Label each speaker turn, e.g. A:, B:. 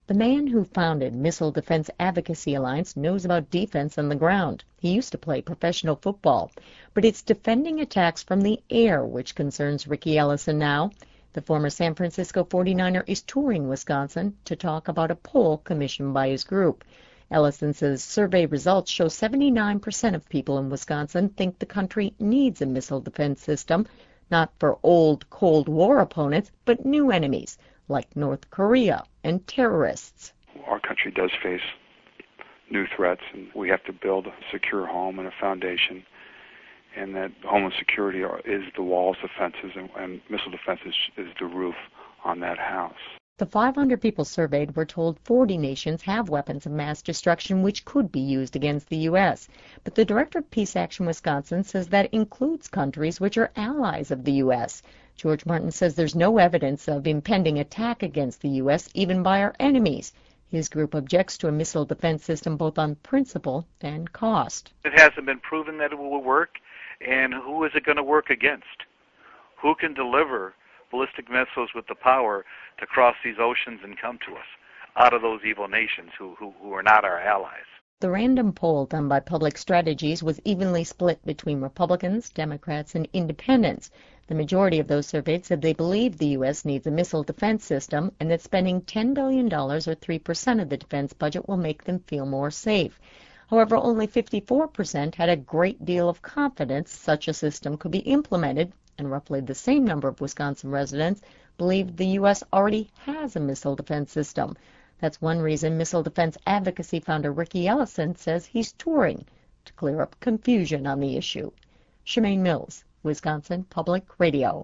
A: The man who founded Missile Defense Advocacy Alliance knows about defense on the ground. He used to play professional football. But it's defending attacks from the air which concerns Ricky Ellison now. The former San Francisco 49er is touring Wisconsin to talk about a poll commissioned by his group. Ellison says survey results show 79% of people in Wisconsin think the country needs a missile defense system, not for old Cold War opponents, but new enemies like North Korea and terrorists.
B: Our country does face new threats, and we have to build a secure home and a foundation, and that homeland security is the walls, the fences, and missile defense is the roof on that house.
A: The 500 people surveyed were told 40 nations have weapons of mass destruction which could be used against the U.S. But the director of Peace Action Wisconsin says that includes countries which are allies of the U.S. George Martin says there's no evidence of impending attack against the U.S. even by our enemies. His group objects to a missile defense system both on principle and cost.
C: It hasn't been proven that it will work, and who is it going to work against? Who can deliver ballistic missiles with the power to cross these oceans and come to us out of those evil nations who are not our allies?
A: The random poll done by Public Strategies was evenly split between Republicans, Democrats, and independents. The majority of those surveyed said they believe the U.S. needs a missile defense system and that spending $10 billion, or 3% of the defense budget, will make them feel more safe. However, only 54% had a great deal of confidence such a system could be implemented, and roughly the same number of Wisconsin residents believe the U.S. already has a missile defense system. That's one reason missile defense advocacy founder Ricky Ellison says he's touring to clear up confusion on the issue. Shemaine Mills, Wisconsin Public Radio.